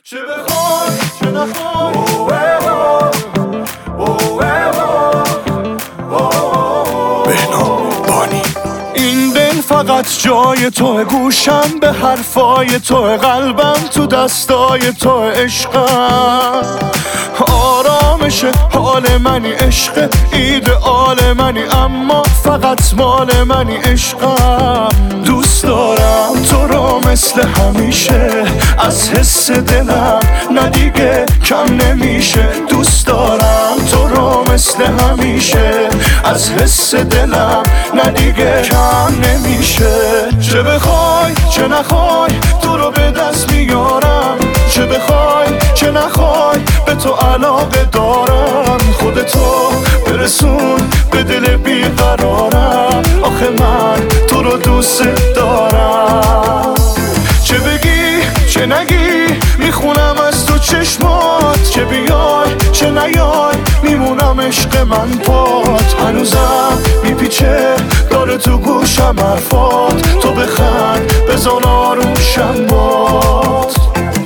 چه بخوای چه نخوای این دل فقط جای توه، گوشم به حرفای توه، قلبم تو دستای توه، عشقم آرامش حال منی، عشق ایدئال منی، اما فقط مال منی، عشقم دوست دارم تو رو مثل همیشه، از حس دلم نه دیگه کم نمیشه، دوست دارم تو رو مثل همیشه، از حس دلم نه دیگه کم نمیشه. چه بخوای چه نخوای تو رو به دست میارم، چه بخوای چه نخوای به تو علاقه دارم، خودتو برسون به دل بیقرارم، آخه من تو رو دوست دارم. چه بگی چه نگی میخونم از تو چشمات، چه بیای چه نیای میمونم عشق من پات، هنوزم میپیچه داره تو گوشم حرفات، تو بخند بزن آرومشم باد.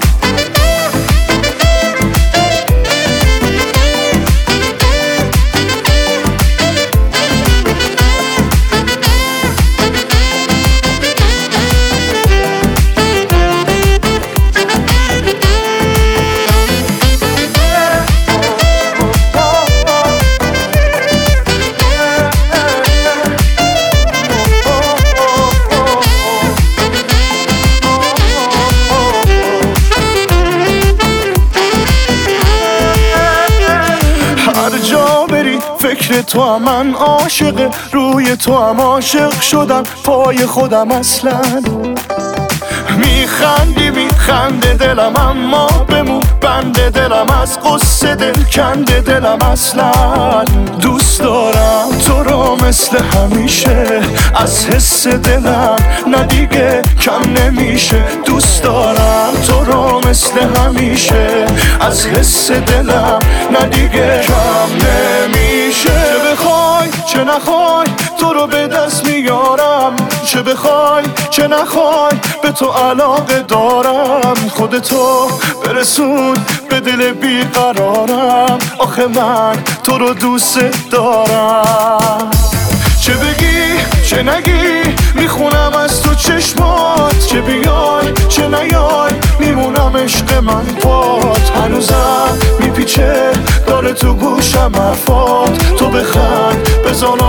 فکر تو هم من عاشق، روی تو هم عاشق شدم، پای خودم اصلا میخندی میخنده دلم، اما بمون بنده دلم، از قصه دل کنده دلم، اصلا دوست دارم تو رو مثل همیشه، از حس دلم نه دیگه کم نمیشه، دوست دارم تو رو مثل همیشه، از حس دلم نه دیگه کم نمیشه. چه بخوای چه نخوای تو رو به دست میارم، چه بخوای چه نخوای به تو علاقه دارم، خودتو برسون به دل بیقرارم، آخه من تو رو دوست دارم. چه بگی چه نگی میخونم از تو چشمات، چه بیای چه نیای میمونم عشق من پات، هنوزم میپیچه داره تو گوشم حرفات، تو بخند بزن